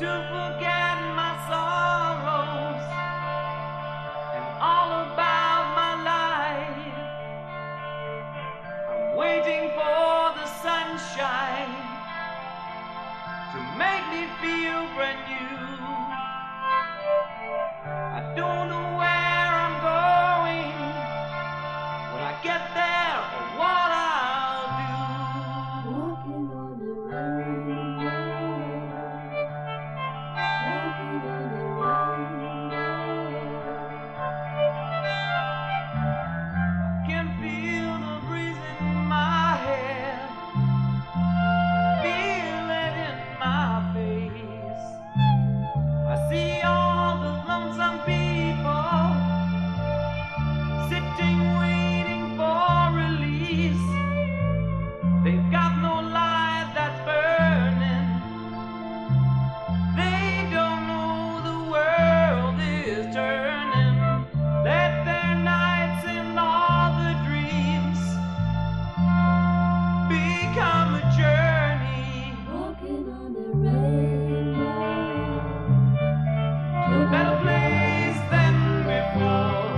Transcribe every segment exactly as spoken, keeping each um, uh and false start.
to forget my sorrows and all about my life. I'm waiting for the sunshine to make me feel brand new. I don't know where I'm going, will I get there or what I'll do. Walking on the rainbow, walking on the rainbow. I can feel the breeze in my hair, feel it in my face. I see all the lonesome people sitting waiting for release. They've got no light that's burning. They don't know the world is turning. Let their nights and all the dreams become a journey Walking on the rainbow, to a better place than before.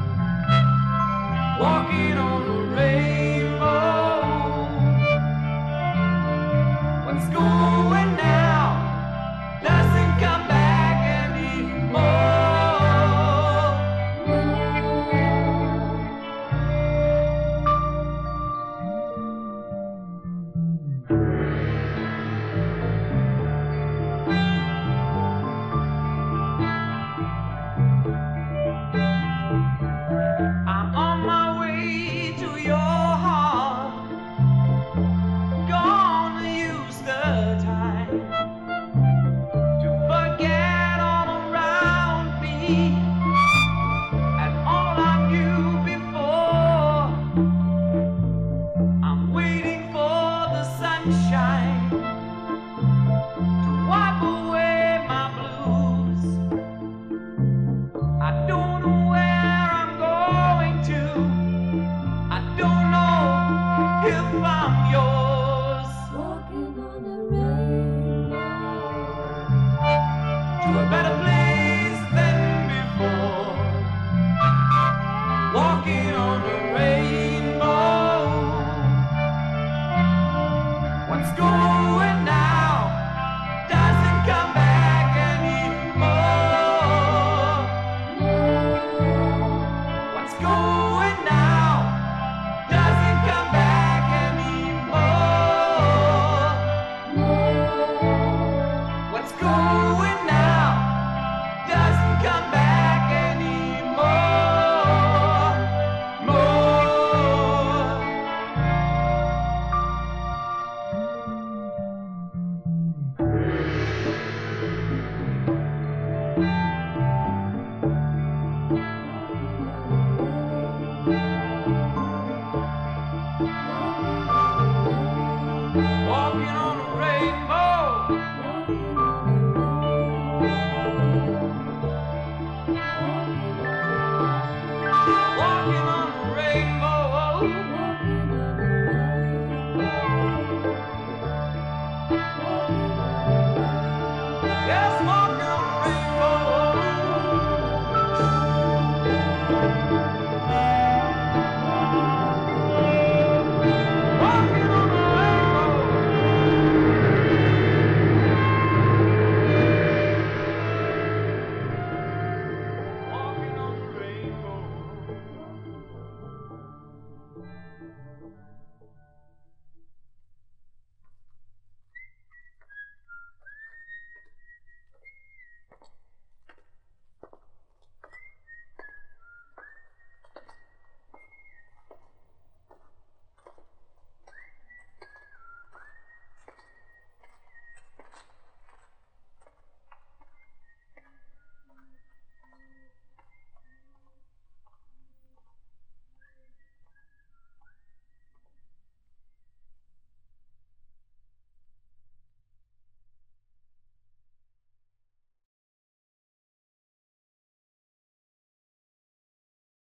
Walking on a rainbow. What's going now doesn't come back anymore. I'm on my way to your heart, gonna use the time to forget all around me and all I knew before. I'm waiting for the sunshine to wipe away my blues. I don't know where I'm going to, I don't know if I'm yours. walking on the rainbow, To a better place than before. Walking on a rainbow. What's going now doesn't come back anymore. What's going now doesn't come back anymore. What's going now doesn't come back anymore. More. Walking on a rainbow. Walking on a rainbow. Walking on the rainbow.